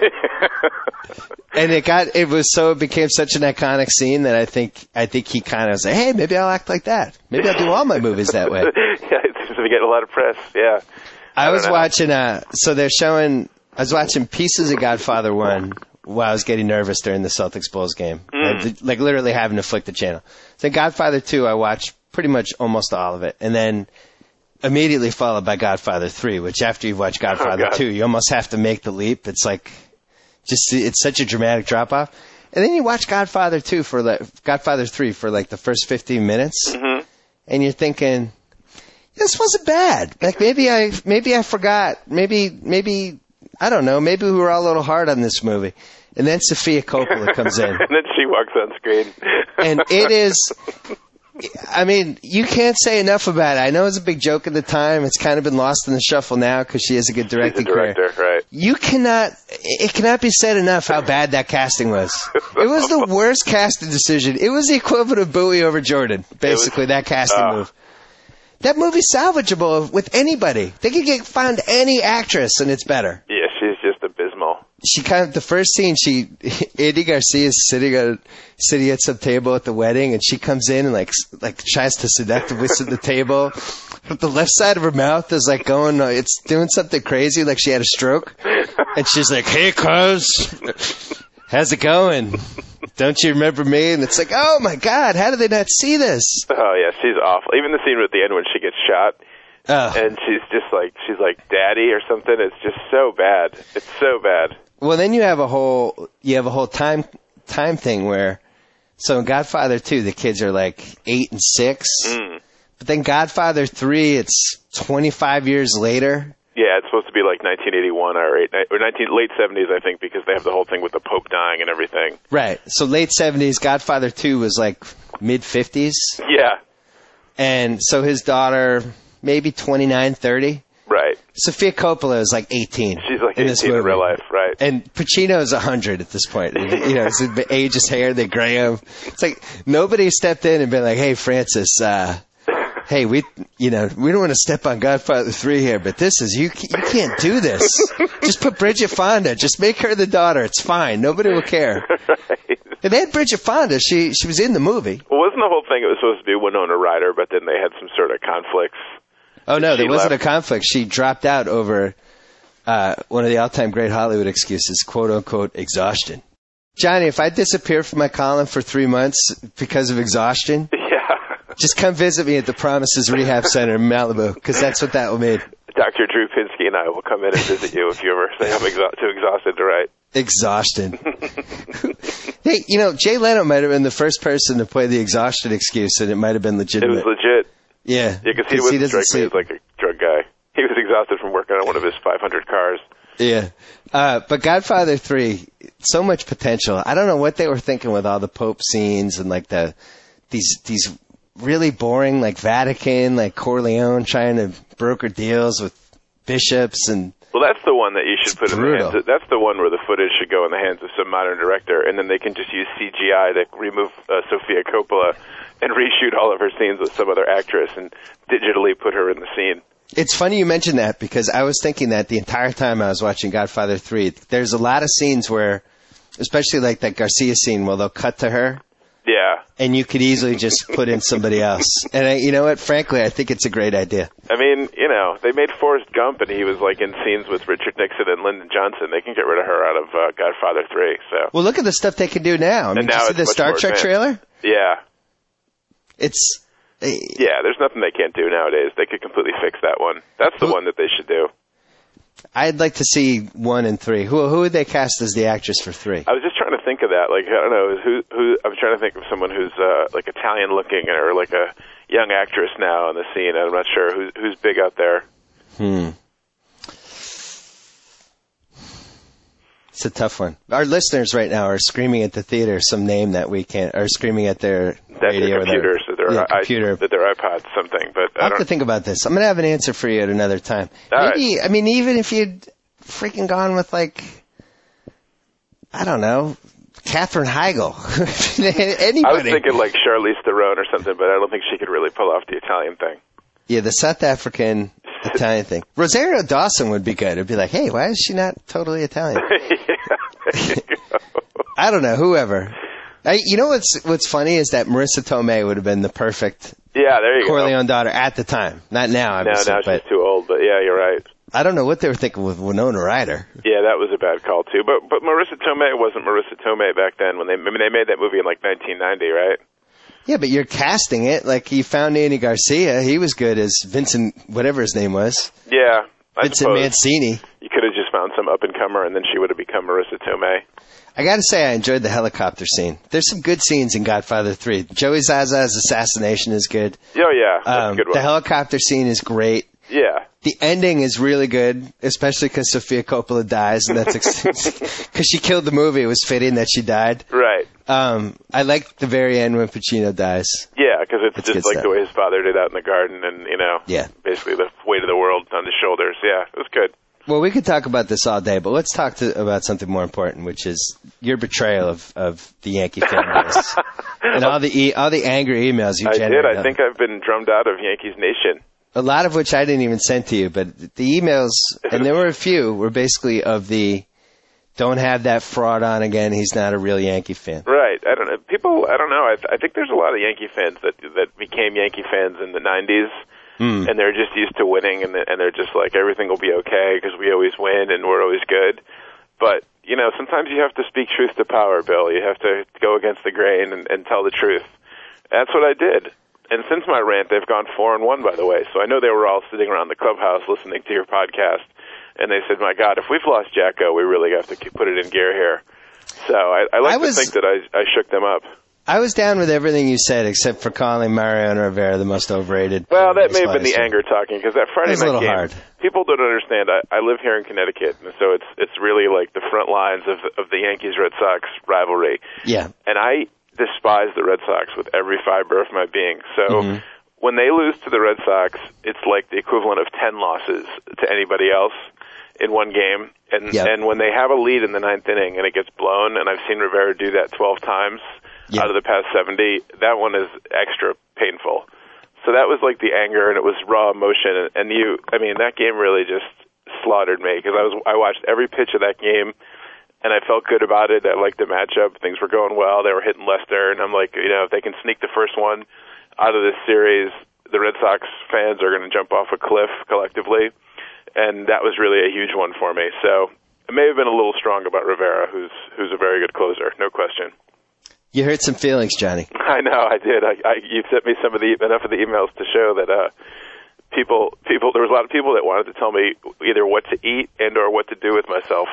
Speaker 5: And it became such an iconic scene that I think he kind of was like, hey, maybe I'll act like that. Maybe I'll do all my movies that way.
Speaker 6: Yeah, it seems to be getting a lot of press, yeah.
Speaker 5: I was watching pieces of Godfather 1 while I was getting nervous during the Celtics Bulls game. Like literally having to flick the channel. So Godfather 2, I watched pretty much almost all of it. And then immediately followed by Godfather 3, which after you've watched Godfather 2, you almost have to make the leap. It's like, it's such a dramatic drop off. And then you watch Godfather 3 for like the first 15 minutes. Mm-hmm. And you're thinking, this wasn't bad. Like maybe I forgot. Maybe I don't know. Maybe we were all a little hard on this movie. And then Sofia Coppola comes in.
Speaker 6: And then she walks on screen.
Speaker 5: And it is, I mean, you can't say enough about it. I know it was a big joke at the time. It's kind of been lost in the shuffle now because she has a good directing career.
Speaker 6: Right.
Speaker 5: It cannot be said enough how bad that casting was. It was the worst casting decision. It was the equivalent of Bowie over Jordan, basically, that casting move. That movie's salvageable with anybody. They could find any actress and it's better.
Speaker 6: Yeah, she's just abysmal.
Speaker 5: She the first scene, Andy Garcia is sitting at some table at the wedding, and she comes in and like tries to seductively sit at the table. But the left side of her mouth is like it's doing something crazy, like she had a stroke. And she's like, hey, cuz, how's it going? Don't you remember me? And it's like, oh my God, how did they not see this?
Speaker 6: Oh yeah, she's awful. Even the scene at the end when she gets shot, and she's like daddy or something. It's just so bad. It's so bad.
Speaker 5: Well, then you have a whole time thing where, so in Godfather 2, the kids are like 8 and 6, but then Godfather 3, it's 25 years later.
Speaker 6: Yeah, it's supposed to be like 1981 or late 70s, I think, because they have the whole thing with the Pope dying and everything.
Speaker 5: Right. So late 70s, Godfather 2 was like mid 50s.
Speaker 6: Yeah.
Speaker 5: And so his daughter, maybe 29, 30.
Speaker 6: Right.
Speaker 5: Sofia Coppola is like 18.
Speaker 6: She's like 18 in real life, right.
Speaker 5: And Pacino is 100 at this point. You know, it's the age his hair, they gray him. It's like nobody stepped in and been like, hey, Francis, hey, we don't want to step on Godfather 3 here, but this is, you can't do this. Just put Bridget Fonda. Just make her the daughter. It's fine. Nobody will care. Right. And they had Bridget Fonda. She was in the movie.
Speaker 6: Well, wasn't the whole thing, it was supposed to be Winona Ryder, but then they had some sort of conflicts.
Speaker 5: Oh, no, there wasn't
Speaker 6: left.
Speaker 5: a conflict. She dropped out over one of the all-time great Hollywood excuses, quote-unquote, exhaustion. Johnny, if I disappear from my column for 3 months because of exhaustion, just come visit me at the Promises Rehab Center in Malibu, because that's what that will mean.
Speaker 6: Dr. Drew Pinsky and I will come in and visit you if you ever say I'm too exhausted to write.
Speaker 5: Exhaustion. Hey, you know, Jay Leno might have been the first person to play the exhaustion excuse, and it might have been legitimate.
Speaker 6: It was legit.
Speaker 5: Yeah.
Speaker 6: Yeah, because he wouldn't strike me as like a drug guy. He was exhausted from working on one of his 500 cars.
Speaker 5: Yeah. But Godfather 3, so much potential. I don't know what they were thinking with all the Pope scenes and like these really boring, like Vatican, like Corleone trying to broker deals with bishops and.
Speaker 6: Well, that's the one that you should put in the hands. That's the one where the footage should go in the hands of some modern director, and then they can just use CGI to remove Sofia Coppola and reshoot all of her scenes with some other actress and digitally put her in the scene.
Speaker 5: It's funny you mentioned that, because I was thinking that the entire time I was watching Godfather 3. There's a lot of scenes where, especially like that Garcia scene, where they'll cut to her.
Speaker 6: Yeah.
Speaker 5: And you could easily just put in somebody else. And you know what? Frankly, I think it's a great idea.
Speaker 6: I mean, you know, they made Forrest Gump, and he was like in scenes with Richard Nixon and Lyndon Johnson. They can get rid of her out of Godfather 3. So.
Speaker 5: Well, look at the stuff they can do now. I mean,
Speaker 6: and now
Speaker 5: did you see the Star Trek trailer?
Speaker 6: Yeah.
Speaker 5: It's.
Speaker 6: Yeah, there's nothing they can't do nowadays. They could completely fix that one. That's the one that they should do.
Speaker 5: I'd like to see 1 and 3. Who would they cast as the actress for 3?
Speaker 6: I was just trying to think of that. Like, I don't know, who I'm trying to think of someone who's like Italian looking or like a young actress now on the scene. I'm not sure who's big out there.
Speaker 5: It's a tough one. Our listeners right now are screaming at the theater some name that we can't, or screaming at their radio
Speaker 6: their computers,
Speaker 5: or their computer,
Speaker 6: their iPods, something. But
Speaker 5: I'll have to think about this. I'm going to have an answer for you at another time. Maybe, I mean, even if you'd freaking gone with like, I don't know, Katherine Heigl. Anybody.
Speaker 6: I was thinking like Charlize Theron or something, but I don't think she could really pull off the Italian thing.
Speaker 5: Yeah, the South African Italian thing. Rosario Dawson would be good. It'd be like, hey, why is she not totally Italian? I don't know, whoever. You know what's funny is that Marissa Tomei would have been the perfect Corleone daughter at the time. Not now, obviously.
Speaker 6: Now she's too old, but yeah, you're right.
Speaker 5: I don't know what they were thinking with Winona Ryder.
Speaker 6: Yeah, that was a bad call too. But Marissa Tomei wasn't Marissa Tomei back then when they made that movie in like 1990, right?
Speaker 5: Yeah, but you're casting it like you found Andy Garcia. He was good as Vincent, whatever his name was.
Speaker 6: Yeah,
Speaker 5: Vincent Mancini.
Speaker 6: You could have just found some up and comer, and then she would have become Marissa Tomei.
Speaker 5: I got to say, I enjoyed the helicopter scene. There's some good scenes in Godfather 3. Joey Zaza's assassination is good.
Speaker 6: Oh yeah, that's a good one.
Speaker 5: The helicopter scene is great.
Speaker 6: Yeah.
Speaker 5: The ending is really good, especially because Sofia Coppola dies, and that's because she killed the movie. It was fitting that she died.
Speaker 6: Right.
Speaker 5: I like the very end when Pacino dies.
Speaker 6: Yeah, because it's just like the way his father did out in the garden, and basically the weight of the world on his shoulders. Yeah, it was good.
Speaker 5: Well, we could talk about this all day, but let's talk about something more important, which is your betrayal of the Yankee fan base and all the angry emails you generated.
Speaker 6: I did. I think I've been drummed out of Yankees Nation.
Speaker 5: A lot of which I didn't even send to you, but the emails, and there were a few, were basically of the don't have that fraud on again. He's not a real Yankee fan.
Speaker 6: Right. I don't know. People, I don't know. I think there's a lot of Yankee fans that became Yankee fans in the 90s. And they're just used to winning, and they're just like, everything will be okay because we always win and we're always good. But, you know, sometimes you have to speak truth to power, Bill. You have to go against the grain and tell the truth. That's what I did. And since my rant, they've gone 4-1, by the way. So I know they were all sitting around the clubhouse listening to your podcast, and they said, my God, if we've lost Jacko, we really have to put it in gear here. So I like to think that I shook them up.
Speaker 5: I was down with everything you said, except for calling Mariano Rivera the most overrated.
Speaker 6: Well, that may have been the anger talking, because that Friday night game,
Speaker 5: hard.
Speaker 6: People don't understand. I live here in Connecticut, and so it's really like the front lines of the Yankees-Red Sox rivalry.
Speaker 5: Yeah.
Speaker 6: And I despise the Red Sox with every fiber of my being. So when they lose to the Red Sox, it's like the equivalent of 10 losses to anybody else in one game. And when they have a lead in the ninth inning and it gets blown, and I've seen Rivera do that 12 times out of the past 70, that one is extra painful. So that was like the anger, and it was raw emotion. And that game really just slaughtered me, because I watched every pitch of that game. and I felt good about it. I liked the matchup. Things were going well. They were hitting Lester, and I'm like, if they can sneak the first one out of this series, the Red Sox fans are going to jump off a cliff collectively, and that was really a huge one for me. So I may have been a little strong about Rivera, who's a very good closer, no question.
Speaker 5: You hurt some feelings, Johnny.
Speaker 6: I know, I did. You sent me enough of the emails to show that people. There was a lot of people that wanted to tell me either what to eat and or what to do with myself.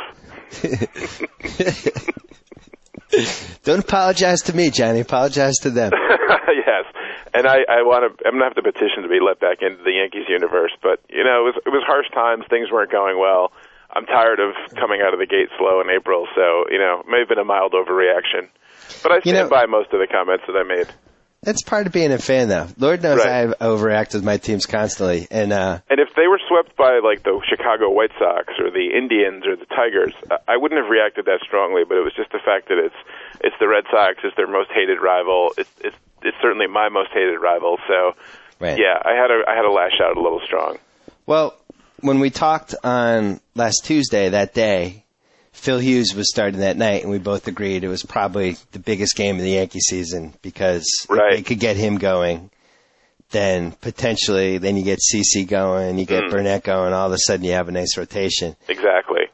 Speaker 5: Don't apologize to me, Johnny. Apologize to them.
Speaker 6: Yes, and I'm gonna have to petition to be let back into the Yankees universe. But it was harsh times. Things weren't going well. I'm tired of coming out of the gate slow in April. So it may have been a mild overreaction. But I stand by most of the comments that I made.
Speaker 5: That's part of being a fan, though. Lord knows
Speaker 6: right.
Speaker 5: I overact with my teams constantly. And
Speaker 6: if they were swept by, like, the Chicago White Sox or the Indians or the Tigers, I wouldn't have reacted that strongly, but it was just the fact that it's the Red Sox, it's their most hated rival. It's certainly my most hated rival. So,
Speaker 5: right.
Speaker 6: Yeah, I had to lash out a little strong.
Speaker 5: Well, when we talked on last Tuesday, that day, Phil Hughes was starting that night, and we both agreed it was probably the biggest game of the Yankee season because if they could get him going, then potentially then you get CeCe going, you get Burnett going, all of a sudden you have a nice rotation.
Speaker 6: Exactly.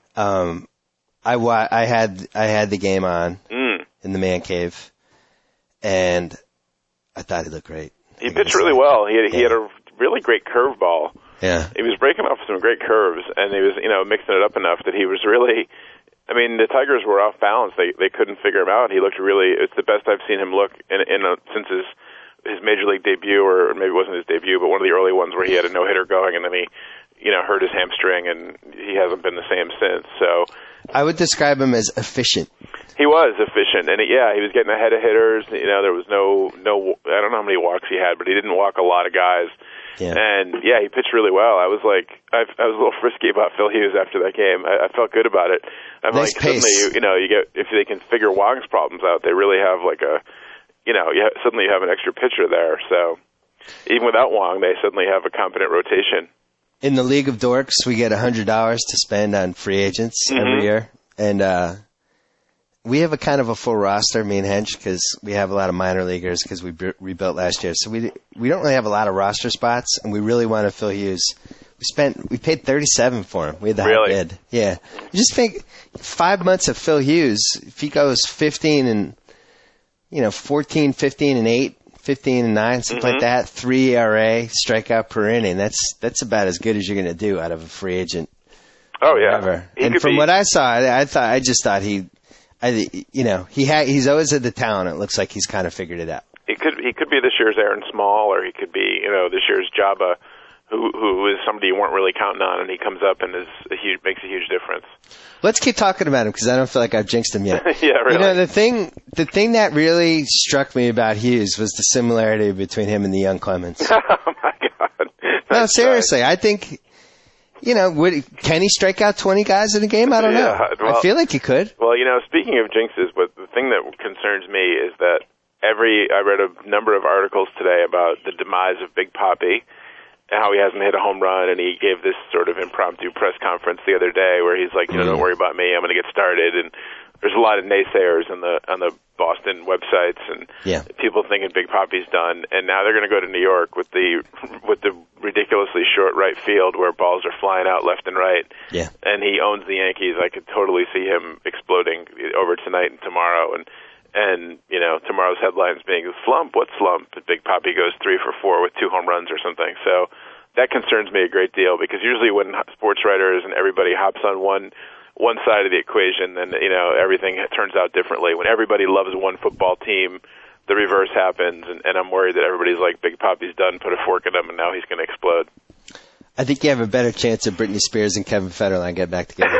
Speaker 5: I had the game on in the man cave, and I thought he looked great.
Speaker 6: He pitched really well. He had a really great curveball.
Speaker 5: Yeah.
Speaker 6: He was breaking off some great curves, and he was mixing it up enough that he was really. I mean, the Tigers were off balance. They couldn't figure him out. He looked really. It's the best I've seen him look since his major league debut, or maybe it wasn't his debut, but one of the early ones where he had a no hitter going, and then he, hurt his hamstring, and he hasn't been the same since. So
Speaker 5: I would describe him as efficient.
Speaker 6: He was efficient, and he was getting ahead of hitters. There was no. I don't know how many walks he had, but he didn't walk a lot of guys.
Speaker 5: Yeah.
Speaker 6: And he pitched really well. I was like, I was a little frisky about Phil Hughes after that game. I felt good about it. I'm
Speaker 5: nice
Speaker 6: like,
Speaker 5: pace.
Speaker 6: Suddenly, you get, if they can figure Wong's problems out, they really have like suddenly you have an extra pitcher there. So even without Wong, they suddenly have a competent rotation.
Speaker 5: In the League of Dorks, we get $100 to spend on free agents every year, and we have a kind of a full roster, me and Hench, because we have a lot of minor leaguers because we rebuilt last year. So we don't really have a lot of roster spots, and we really want to Phil Hughes. We paid $37 for him. We had the high bid. Yeah. Just think 5 months of Phil Hughes, if he goes 15 and 14, 15 and 8, 15 and 9, something like that, 3 ERA, strikeout per inning. That's about as good as you're going to do out of a free agent.
Speaker 6: Oh yeah.
Speaker 5: Ever. And from what I saw, I just thought he's always had the talent. It looks like he's kind of figured it out.
Speaker 6: He could be this year's Aaron Small, or he could be this year's Jabba, who is somebody you weren't really counting on, and he comes up and makes a huge difference.
Speaker 5: Let's keep talking about him because I don't feel like I've jinxed him yet.
Speaker 6: Yeah, really.
Speaker 5: The thing that really struck me about Hughes was the similarity between him and the young Clemens.
Speaker 6: Oh my God!
Speaker 5: No, seriously, I think. Can he strike out 20 guys in a game? I don't know. Well, I feel like he could.
Speaker 6: Well, speaking of jinxes, but the thing that concerns me is that I read a number of articles today about the demise of Big Papi and how he hasn't hit a home run, and he gave this sort of impromptu press conference the other day where he's like, don't worry about me, I'm going to get started. And there's a lot of naysayers on the Boston websites and people thinking Big Papi's done. And now they're going to go to New York with the ridiculously short right field where balls are flying out left and right.
Speaker 5: Yeah.
Speaker 6: And he owns the Yankees. I could totally see him exploding over tonight and tomorrow. And tomorrow's headlines being slump. What slump? Big Papi goes 3 for 4 with 2 home runs or something. So that concerns me a great deal because usually when sports writers and everybody hops on one side of the equation, then everything turns out differently. When everybody loves one football team, the reverse happens, and I'm worried that everybody's like, Big Papi's done, put a fork in him, and now he's going to explode.
Speaker 5: I think you have a better chance of Britney Spears and Kevin Federline getting back together.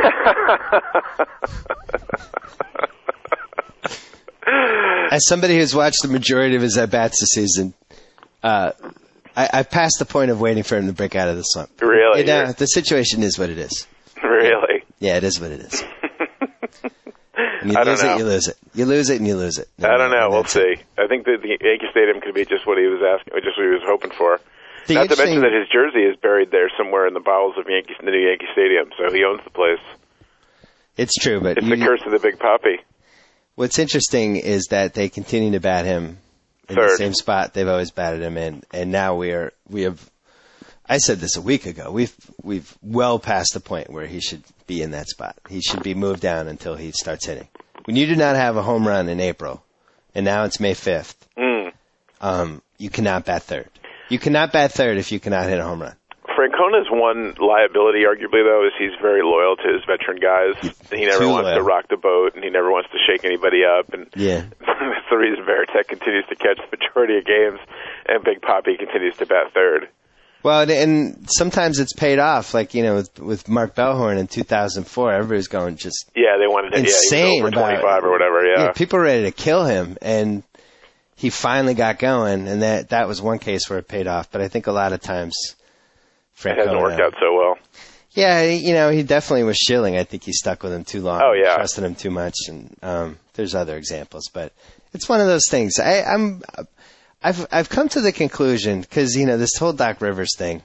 Speaker 5: As somebody who's watched the majority of his at-bats this season, I've passed the point of waiting for him to break out of the slump.
Speaker 6: Really?
Speaker 5: The situation is what it is.
Speaker 6: Really?
Speaker 5: Yeah, it is what it is. And you lose it, you lose it. You lose it, and you lose it.
Speaker 6: I don't know. We'll see. I think that the Yankee Stadium could be just what he was asking, just what he was hoping for. Not to mention that his jersey is buried there somewhere in the bowels of the new Yankee Stadium, so he owns the place.
Speaker 5: It's true, but
Speaker 6: it's the curse of the Big Papi.
Speaker 5: What's interesting is that they continue to bat him in
Speaker 6: third.
Speaker 5: The same spot they've always batted him in, and now we have. I said this a week ago. We've well past the point where he should be in that spot. He should be moved down until he starts hitting. When you do not have a home run in April, and now it's May 5th, you cannot bat third. You cannot bat third if you cannot hit a home run.
Speaker 6: Francona's one liability, arguably, though, is he's very loyal to his veteran guys. He never wants to rock the boat, and he never wants to shake anybody up. And that's the reason Varitek continues to catch the majority of games, and Big Papi continues to bat third.
Speaker 5: Well, and sometimes it's paid off, like, with Mark Bellhorn in 2004, everybody's going just
Speaker 6: they wanted
Speaker 5: insane
Speaker 6: he was over 25
Speaker 5: about
Speaker 6: or whatever,
Speaker 5: yeah, people were ready to kill him, and he finally got going, and that was one case where it paid off. But I think a lot of times
Speaker 6: it hasn't worked out so well.
Speaker 5: Yeah, he definitely was shilling. I think he stuck with him too long.
Speaker 6: Oh, yeah.
Speaker 5: Trusted him too much, and there's other examples, but it's one of those things. I've come to the conclusion, because, this whole Doc Rivers thing,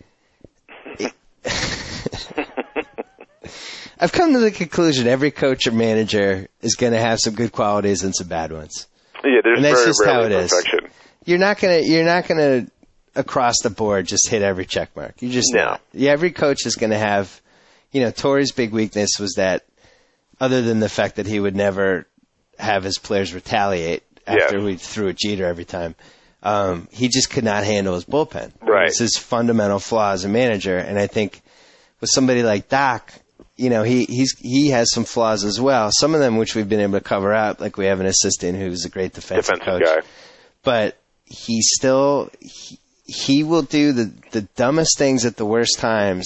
Speaker 5: I've come to the conclusion every coach or manager is going to have some good qualities and some bad ones.
Speaker 6: Yeah, there's
Speaker 5: and that's
Speaker 6: very
Speaker 5: just how it
Speaker 6: perfection.
Speaker 5: is. You're not gonna across the board just hit every check mark. You just not. Yeah, every coach is going to have, Torre's big weakness was that, other than the fact that he would never have his players retaliate after we threw a Jeter every time, he just could not handle his bullpen.
Speaker 6: Right.
Speaker 5: It's his fundamental flaw as a manager, and I think with somebody like Doc, he has some flaws as well. Some of them which we've been able to cover up, like we have an assistant who's a great defensive coach.
Speaker 6: Guy.
Speaker 5: But he still he will do the dumbest things at the worst times.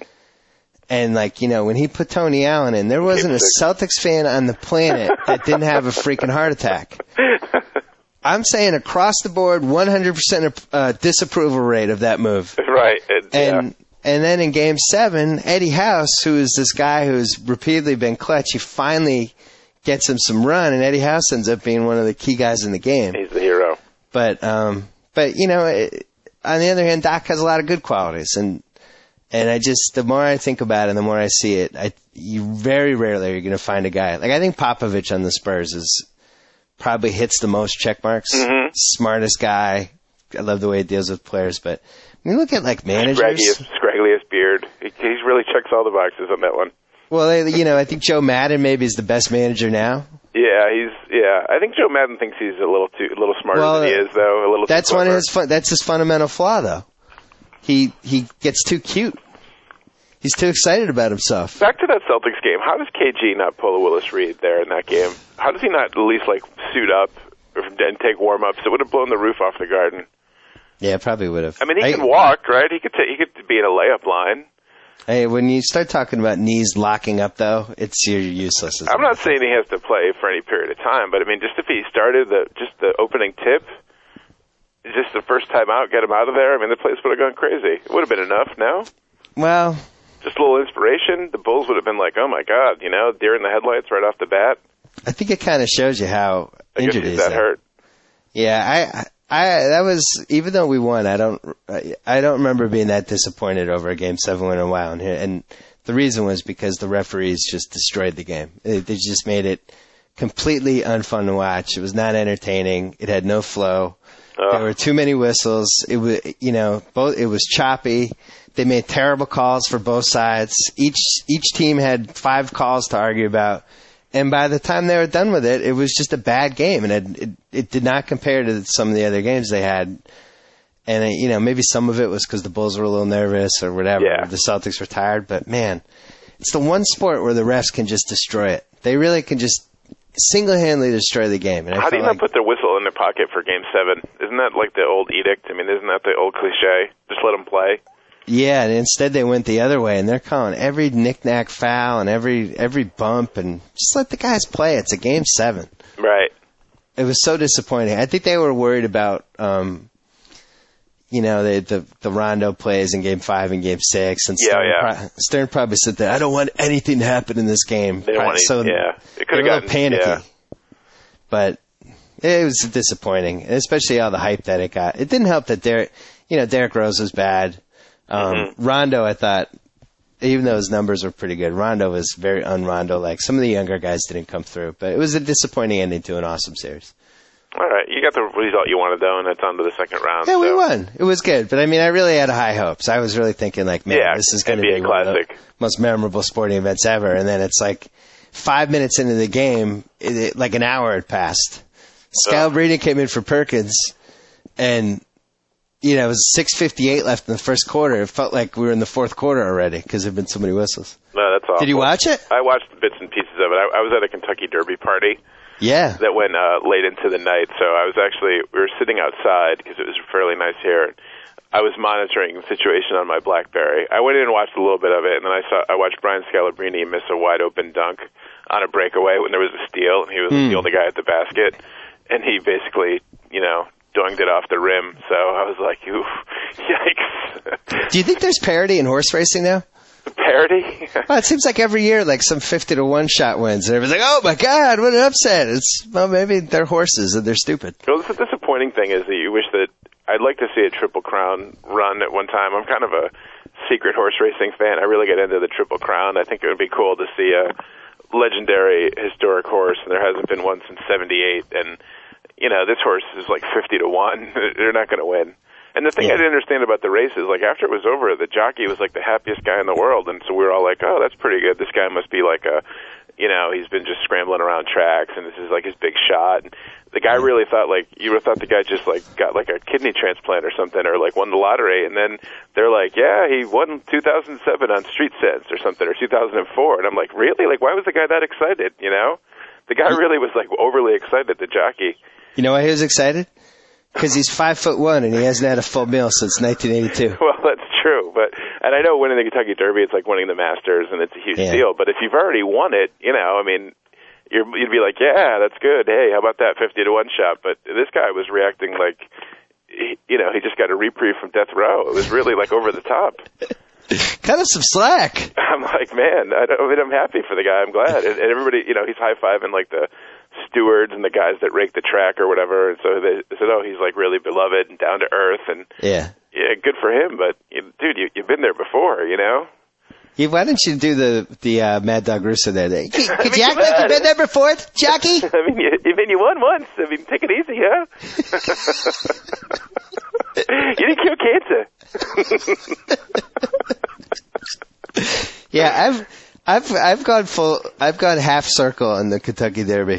Speaker 5: And when he put Tony Allen in, there wasn't a Celtics fan on the planet that didn't have a freaking heart attack. I'm saying across the board, 100% disapproval rate of that move.
Speaker 6: Right.
Speaker 5: And then in Game 7, Eddie House, who is this guy who's repeatedly been clutch, he finally gets him some run, and Eddie House ends up being one of the key guys in the game.
Speaker 6: He's the hero.
Speaker 5: But on the other hand, Doc has a lot of good qualities, and the more I think about it, and the more I see it, you very rarely are going to find a guy. I think Popovich on the Spurs probably hits the most check marks, smartest guy. I love the way he deals with players, but when you look at managers,
Speaker 6: scraggliest beard, he really checks all the boxes on that one.
Speaker 5: Well, I think Joe Madden maybe is the best manager now.
Speaker 6: Yeah, I think Joe Madden thinks he's a little smarter than he is, though. A little.
Speaker 5: That's one of that's his fundamental flaw, though. He gets too cute. He's too excited about himself.
Speaker 6: Back to that Celtics game. How does KG not pull a Willis Reed there in that game? How does he not at least suit up and take warm ups? It would have blown the roof off the Garden.
Speaker 5: Yeah, it probably would have.
Speaker 6: I mean, he can walk, right? He could be in a layup line.
Speaker 5: Hey, when you start talking about knees locking up, though, you're useless.
Speaker 6: I'm not saying he has to play for any period of time, but I mean, just if he started the opening tip, just the first time out, get him out of there. I mean, the place would have gone crazy. It would have been enough. No.
Speaker 5: Well,
Speaker 6: just a little inspiration. The Bulls would have been like, "Oh my God," deer in the headlights right off the bat.
Speaker 5: I think it kind of shows you how injured he is.
Speaker 6: That hurt.
Speaker 5: Yeah, that was, even though we won, I don't remember being that disappointed over a Game 7 win in a while. And the reason was because the referees just destroyed the game. They just made it completely unfun to watch. It was not entertaining. It had no flow. There were too many whistles. It was, it was choppy. They made terrible calls for both sides. Each team had 5 calls to argue about. And by the time they were done with it, it was just a bad game, and it did not compare to some of the other games they had. And maybe some of it was because the Bulls were a little nervous or whatever.
Speaker 6: Yeah.
Speaker 5: The Celtics were tired, but man, it's the one sport where the refs can just destroy it. They really can just single-handedly destroy the game. And
Speaker 6: how do you not put their whistle in their pocket for Game 7? Isn't that like the old edict? I mean, isn't that the old cliche? Just let them play.
Speaker 5: Yeah, and instead they went the other way, and they're calling every knick-knack foul and every bump, and just let the guys play. It's a Game 7.
Speaker 6: Right.
Speaker 5: It was so disappointing. I think they were worried about, the Rondo plays in Game 5 and Game 6, and Stern probably said that, I don't want anything to happen in this game.
Speaker 6: They don't want
Speaker 5: it could have gotten panicky. Yeah. But it was disappointing, especially all the hype that it got. It didn't help that Derrick Rose was bad. Rondo, I thought, even though his numbers were pretty good. Rondo was very un-Rondo-like. Some of the younger guys didn't come through, but it was a disappointing ending to an awesome series.
Speaker 6: All right, you got the result you wanted, though, and it's on to the second round.
Speaker 5: Yeah, we won. It was good, but I mean, I really had high hopes. I was really thinking, like, man, this is going to be one of the most memorable sporting events ever. And then it's like 5 minutes into the game, like an hour had passed. Scalabrine came in for Perkins, and it was 6:58 left in the first quarter. It felt like we were in the fourth quarter already because there had been so many whistles.
Speaker 6: No, that's awful.
Speaker 5: Did you watch it?
Speaker 6: I watched bits and pieces of it. I was at a Kentucky Derby party.
Speaker 5: Yeah.
Speaker 6: That went late into the night, so we were sitting outside because it was fairly nice here. I was monitoring the situation on my BlackBerry. I went in and watched a little bit of it, and then I watched Brian Scalabrine miss a wide open dunk on a breakaway when there was a steal, and he was the only guy at the basket, and he basically, dunked it off the rim. So I was like, oof, yikes.
Speaker 5: Do you think there's parity in horse racing now?
Speaker 6: Parity?
Speaker 5: Well, it seems like every year, like some 50-1 shot wins, and everybody's like, "Oh my God, what an upset!" Maybe they're horses and they're stupid.
Speaker 6: Well, the disappointing thing is that you wish that I'd like to see a Triple Crown run at one time. I'm kind of a secret horse racing fan. I really get into the Triple Crown. I think it would be cool to see a legendary historic horse, and there hasn't been one since '78. And this horse is like 50-1. They're not going to win. And the thing I didn't understand about the race is, like, after it was over, the jockey was, like, the happiest guy in the world. And so we were all like, oh, that's pretty good. This guy must be, like, he's been just scrambling around tracks, and this is, like, his big shot. And the guy really thought, like, you would have thought the guy just, like, got, like, a kidney transplant or something, or, like, won the lottery. And then they're like, yeah, he won 2007 on Street Sense or something, or 2004. And I'm like, really? Like, why was the guy that excited, The guy really was, like, overly excited, the jockey.
Speaker 5: You know why he was excited? Because he's 5'1" and he hasn't had a full meal since 1982.
Speaker 6: Well, that's true, and I know winning the Kentucky Derby, it's like winning the Masters, and it's a huge deal. But if you've already won it, you'd be like, yeah, that's good. Hey, how about that 50-1 shot? But this guy was reacting like, he just got a reprieve from death row. It was really like over the top.
Speaker 5: Cut us some slack.
Speaker 6: I'm like, man, I'm happy for the guy. I'm glad, and everybody, he's high fiving like the stewards and the guys that rake the track or whatever, and so they said, oh, he's like really beloved and down to earth, and yeah, good for him. But dude, you've been there before,
Speaker 5: Yeah, why didn't you do the Mad Dog Russo there? Could you act like you've been there before, Jockey?
Speaker 6: You won once. Take it easy, huh? You didn't cure cancer.
Speaker 5: Yeah, I've gone half circle in the Kentucky Derby.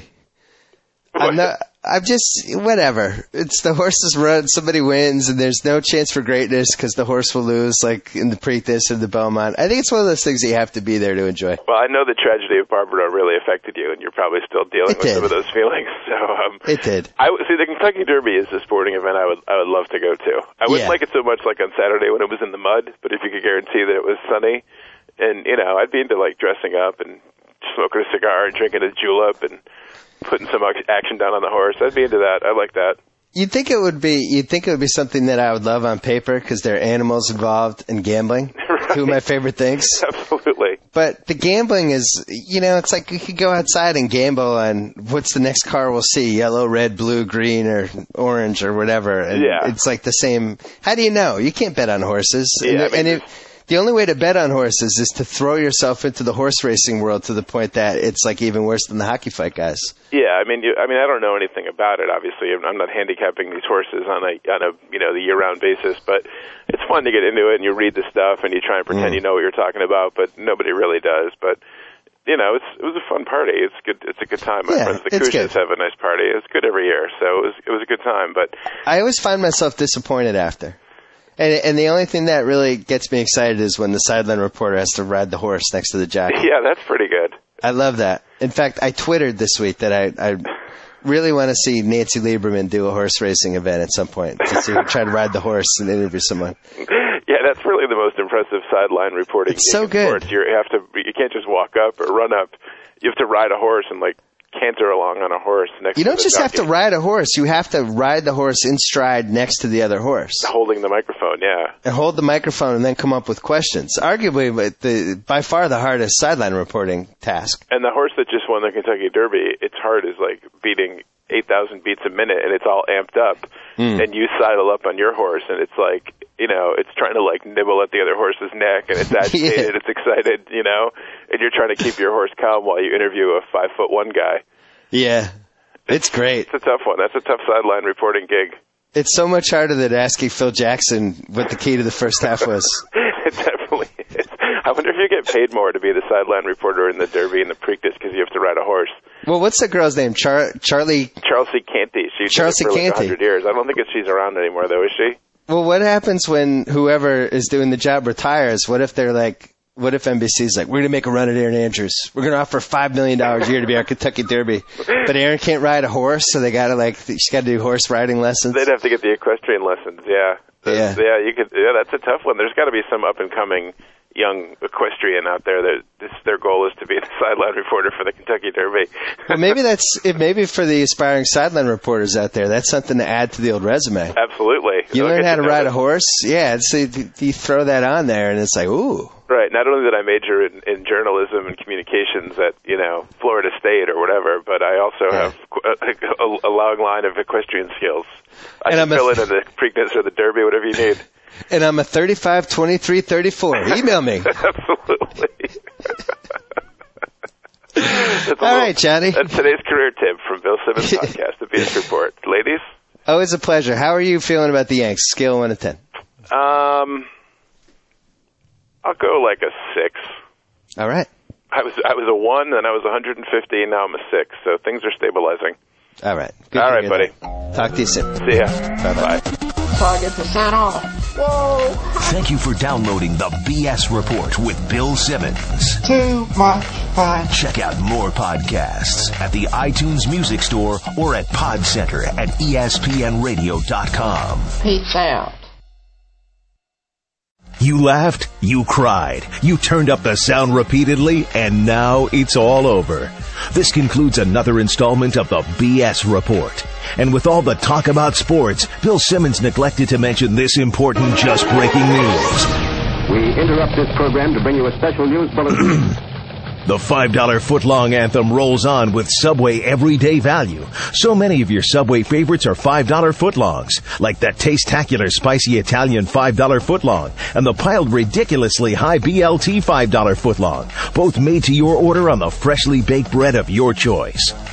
Speaker 5: I'm just, whatever. It's the horses run, somebody wins, and there's no chance for greatness because the horse will lose, like in the Preakness or the Belmont. I think it's one of those things that you have to be there to enjoy.
Speaker 6: Well, I know the tragedy of Barbaro really affected you, and you're probably still dealing with some of those feelings. So
Speaker 5: it did.
Speaker 6: See, the Kentucky Derby is a sporting event I would love to go to. I wouldn't like it so much like on Saturday when it was in the mud, but if you could guarantee that it was sunny, and I'd be into like dressing up and smoking a cigar and drinking a julep and putting some action down on the horse. I'd be into that. I like that. You'd think it would be something that I would love on paper because there are animals involved in gambling. Right. Two of my favorite things. Absolutely. But the gambling is, it's like you could go outside and gamble on what's the next car we'll see, yellow, red, blue, green, or orange, or whatever. And it's like the same. How do you know? You can't bet on horses. Yeah, the only way to bet on horses is to throw yourself into the horse racing world to the point that it's like even worse than the hockey fight guys. Yeah, I don't know anything about it. Obviously, I'm not handicapping these horses on a the year-round basis, but it's fun to get into it and you read the stuff and you try and pretend you know what you're talking about, but nobody really does. But it was a fun party. It's good. It's a good time. My friends, the Kushas, have a nice party. It's good every year, so it was a good time. But I always find myself disappointed after. And the only thing that really gets me excited is when the sideline reporter has to ride the horse next to the jockey. Yeah, that's pretty good. I love that. In fact, I Twittered this week that I really want to see Nancy Lieberman do a horse racing event at some point to see her try to ride the horse and interview someone. Yeah, that's really the most impressive sideline reporting. It's so good. You can't just walk up or run up. You have to ride a horse and canter along on a horse next to the jockey. You don't just have to ride a horse. You have to ride the horse in stride next to the other horse. Holding the microphone, yeah. And hold the microphone and then come up with questions. Arguably, by far the hardest sideline reporting task. And the horse that just won the Kentucky Derby, its heart is beating 8,000 beats a minute and it's all amped up. And you sidle up on your horse and it's it's trying to like nibble at the other horse's neck, and it's agitated, it's excited, and you're trying to keep your horse calm while you interview a 5'1" guy.
Speaker 5: Yeah, it's great.
Speaker 6: It's a tough one. That's a tough sideline reporting gig.
Speaker 5: It's so much harder than asking Phil Jackson what the key to the first half was.
Speaker 6: It definitely is. I wonder if you get paid more to be the sideline reporter in the Derby and the Preakness because you have to ride a horse.
Speaker 5: Well, what's the girl's name? Charlie
Speaker 6: C. Canty. She did it for like 100 years. I don't think she's around anymore, though, is she?
Speaker 5: Well, what happens when whoever is doing the job retires? What if NBC's like, we're going to make a run at Aaron Andrews. We're going to offer $5 million a year to be our Kentucky Derby. But Aaron can't ride a horse, so they got to she's got to do horse riding lessons.
Speaker 6: They'd have to get the equestrian lessons, yeah.
Speaker 5: Yeah,
Speaker 6: that's a tough one. There's got to be some up-and-coming young equestrian out there that their goal is to be the sideline reporter for the Kentucky Derby.
Speaker 5: Well, maybe for the aspiring sideline reporters out there, that's something to add to the old resume.
Speaker 6: Absolutely.
Speaker 5: You learn how to ride a horse? Yeah, so you throw that on there, and it's like, ooh.
Speaker 6: Right. Not only did I major in journalism and communications at, Florida State or whatever, but I also have a long line of equestrian skills. I can fill in the Preakness or the Derby, whatever you need.
Speaker 5: And I'm a 35, 23, 34. Email me.
Speaker 6: Absolutely.
Speaker 5: All right, Johnny.
Speaker 6: That's today's career tip from Bill Simmons' podcast, The BS Report. Ladies?
Speaker 5: Always a pleasure. How are you feeling about the Yanks? Scale of 1 to 10.
Speaker 6: I'll go like a 6.
Speaker 5: All right.
Speaker 6: I was a 1, then I was 150, and now I'm a 6. So things are stabilizing.
Speaker 5: All right.
Speaker 6: Good. All right, buddy.
Speaker 5: Talk to you soon.
Speaker 6: See ya.
Speaker 5: Bye-bye.
Speaker 4: So I get to sign off. Whoa!
Speaker 1: Thank you for downloading the BS Report with Bill Simmons.
Speaker 4: Too much fun.
Speaker 1: Check out more podcasts at the iTunes Music Store or at PodCenter at ESPNRadio.com.
Speaker 4: Peace out.
Speaker 1: You laughed, you cried, you turned up the sound repeatedly, and now it's all over. This concludes another installment of the BS Report. And with all the talk about sports, Bill Simmons neglected to mention this important just breaking news.
Speaker 7: We interrupt this program to bring you a special news bulletin.
Speaker 1: The $5 footlong anthem rolls on with Subway everyday value. So many of your Subway favorites are $5 footlongs, like that taste-tacular spicy Italian $5 footlong and the piled ridiculously high BLT $5 footlong, both made to your order on the freshly baked bread of your choice.